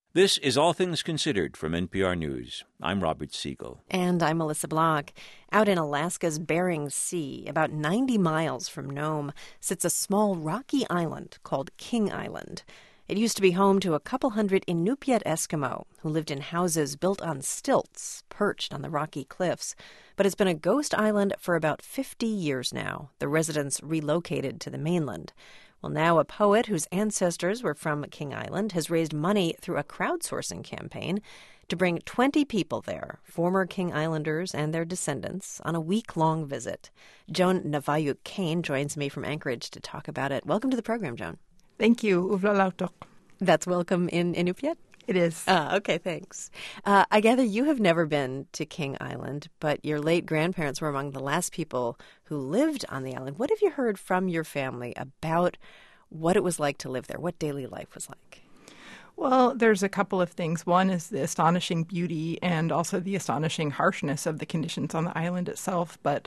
This is All Things Considered from NPR News. I'm Robert Siegel. And I'm Melissa Block. Out in Alaska's Bering Sea, about 90 miles from Nome, sits a small rocky island called King Island. It used to be home to a couple hundred Inupiat Eskimo who lived in houses built on stilts, perched on the rocky cliffs. But it's been a ghost island for about 50 years now. The residents relocated to the mainland. Well, now a poet whose ancestors were from King Island has raised money through a crowdsourcing campaign to bring 20 people there, former King Islanders and their descendants, on a week-long visit. Joan Navayuk-Kane joins me from Anchorage to talk about it. Welcome to the program, Joan. Thank you. Uvlalautok. That's welcome in Inupiat? It is. Okay, thanks. I gather you have never been to King Island, but your late grandparents were among the last people who lived on the island. What have you heard from your family about what it was like to live there, what daily life was like? Well, there's a couple of things. One is the astonishing beauty and also the astonishing harshness of the conditions on the island itself. But,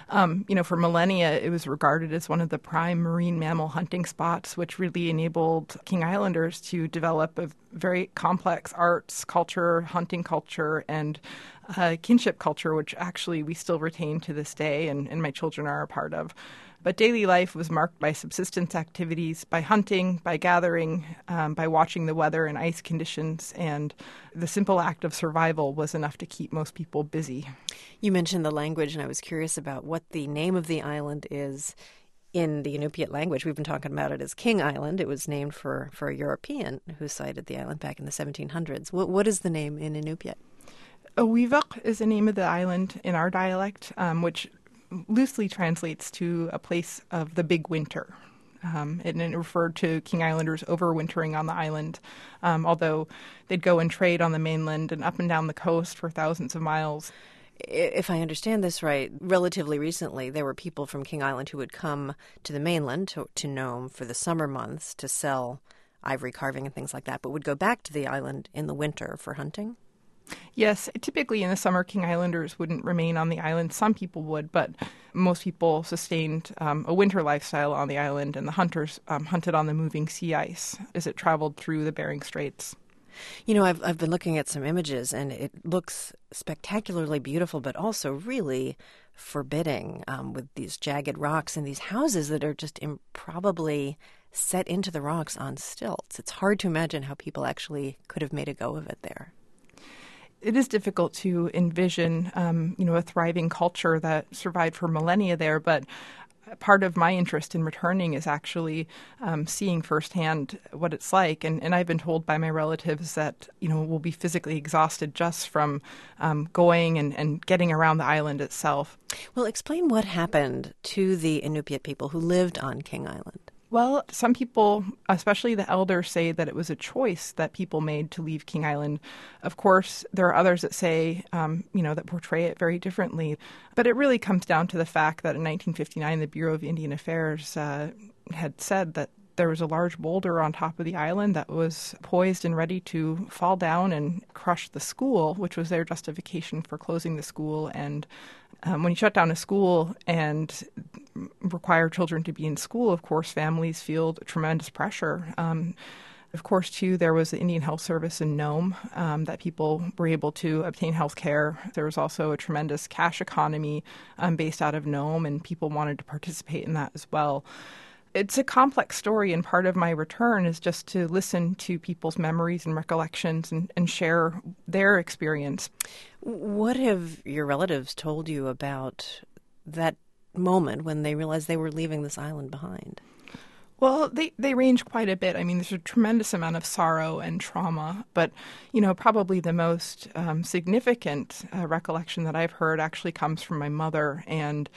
for millennia, it was regarded as one of the prime marine mammal hunting spots, which really enabled King Islanders to develop a very complex arts culture, hunting culture, and kinship culture, which actually we still retain to this day and my children are a part of. But daily life was marked by subsistence activities, by hunting, by gathering, by watching the weather and ice conditions, and the simple act of survival was enough to keep most people busy. You mentioned the language, and I was curious about what the name of the island is in the Inupiat language. We've been talking about it as King Island. It was named for a European who sighted the island back in the 1700s. What is the name in Inupiat? Owivak is the name of the island in our dialect, which loosely translates to a place of the big winter. And it referred to King Islanders overwintering on the island, although they'd go and trade on the mainland and up and down the coast for thousands of miles. If I understand this right, relatively recently, there were people from King Island who would come to the mainland, to Nome, for the summer months to sell ivory carving and things like that, but would go back to the island in the winter for hunting? Yes, typically in the summer, King Islanders wouldn't remain on the island. Some people would, but most people sustained a winter lifestyle on the island, and the hunters hunted on the moving sea ice as it traveled through the Bering Straits. You know, I've been looking at some images, and it looks spectacularly beautiful, but also really forbidding, with these jagged rocks and these houses that are just improbably set into the rocks on stilts. It's hard to imagine how people actually could have made a go of it there. It is difficult to envision, a thriving culture that survived for millennia there, but part of my interest in returning is actually seeing firsthand what it's like. And I've been told by my relatives that, we'll be physically exhausted just from going and getting around the island itself. Well, explain what happened to the Inupiat people who lived on King Island. Well, some people, especially the elders, say that it was a choice that people made to leave King Island. Of course, there are others that say, that portray it very differently. But it really comes down to the fact that in 1959, the Bureau of Indian Affairs had said that there was a large boulder on top of the island that was poised and ready to fall down and crush the school, which was their justification for closing the school. And when you shut down a school and require children to be in school, of course, families feel tremendous pressure. Of course, too, there was the Indian Health Service in Nome that people were able to obtain health care. There was also a tremendous cash economy based out of Nome, and people wanted to participate in that as well. It's a complex story, and part of my return is just to listen to people's memories and recollections and share their experience. What have your relatives told you about that moment when they realized they were leaving this island behind? Well, they range quite a bit. I mean, there's a tremendous amount of sorrow and trauma, but, probably the most significant recollection that I've heard actually comes from my mother, and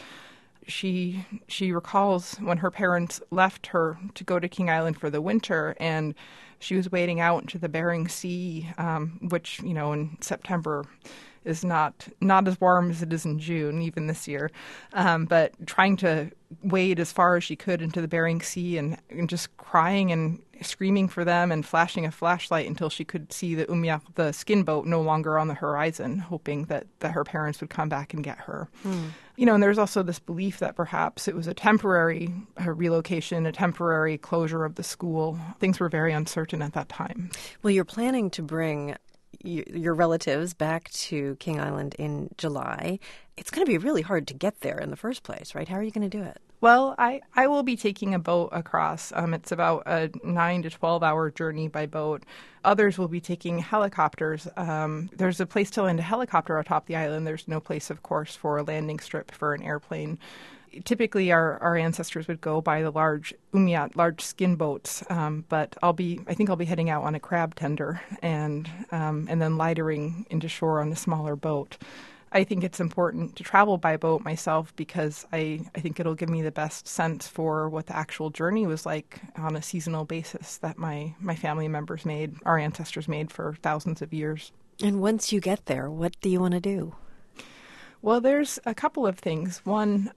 she recalls when her parents left her to go to King Island for the winter, and she was wading out into the Bering Sea, which, in September is not as warm as it is in June, even this year, but trying to wade as far as she could into the Bering Sea and just crying and screaming for them and flashing a flashlight until she could see the Umiak, the skin boat, no longer on the horizon, hoping that her parents would come back and get her. And there's also this belief that perhaps it was a temporary relocation, a temporary closure of the school. Things were very uncertain at that time. Well, you're planning to bring your relatives back to King Island in July. It's going to be really hard to get there in the first place, right? How are you going to do it? Well, I will be taking a boat across. It's about a 9 to 12-hour journey by boat. Others will be taking helicopters. There's a place to land a helicopter atop the island. There's no place, of course, for a landing strip for an airplane. Typically, our ancestors would go by the large umiat, large skin boats, but I think I'll be heading out on a crab tender and then lightering into shore on a smaller boat. I think it's important to travel by boat myself because I think it'll give me the best sense for what the actual journey was like on a seasonal basis that my family members made, our ancestors made for thousands of years. And once you get there, what do you want to do? Well, there's a couple of things. One,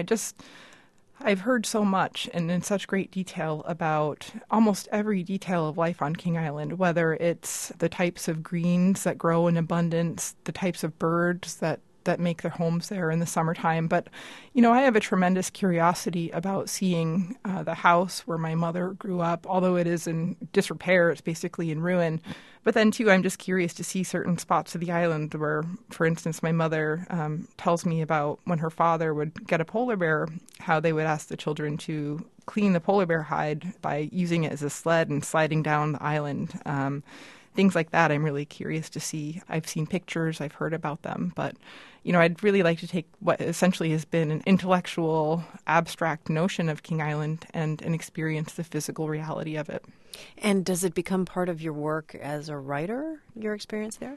I've heard so much and in such great detail about almost every detail of life on King Island, whether it's the types of greens that grow in abundance, the types of birds that make their homes there in the summertime. But, I have a tremendous curiosity about seeing the house where my mother grew up, although it is in disrepair, it's basically in ruin. But then, too, I'm just curious to see certain spots of the island where, for instance, my mother tells me about when her father would get a polar bear, how they would ask the children to clean the polar bear hide by using it as a sled and sliding down the island. Things like that I'm really curious to see. I've seen pictures, I've heard about them, but, I'd really like to take what essentially has been an intellectual, abstract notion of King Island and experience the physical reality of it. And does it become part of your work as a writer, your experience there?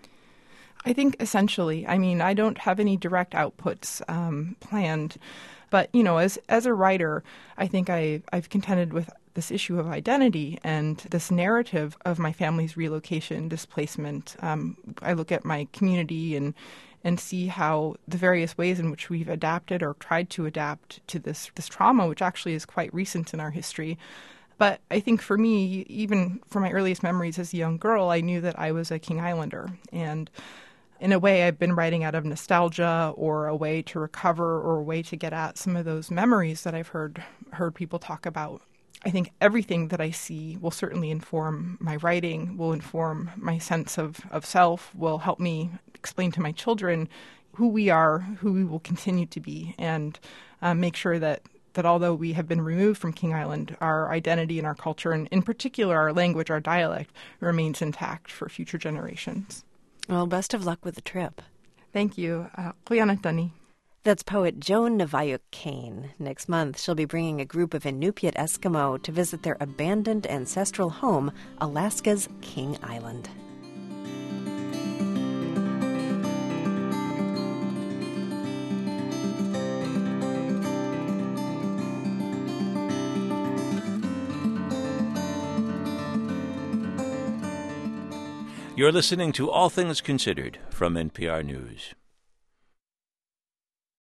I think essentially. I don't have any direct outputs planned, but, as a writer, I think I've contended with this issue of identity and this narrative of my family's relocation, displacement. I look at my community and see how the various ways in which we've adapted or tried to adapt to this trauma, which actually is quite recent in our history. But I think for me, even from my earliest memories as a young girl, I knew that I was a King Islander. And in a way, I've been writing out of nostalgia or a way to recover or a way to get at some of those memories that I've heard people talk about. I think everything that I see will certainly inform my writing, will inform my sense of self, will help me explain to my children who we are, who we will continue to be, and make sure that although we have been removed from King Island, our identity and our culture, and in particular our language, our dialect, remains intact for future generations. Well, best of luck with the trip. Thank you. Kuyanatani. That's poet Joan Navayuk Kane. Next month, she'll be bringing a group of Inupiat Eskimo to visit their abandoned ancestral home, Alaska's King Island. You're listening to All Things Considered from NPR News.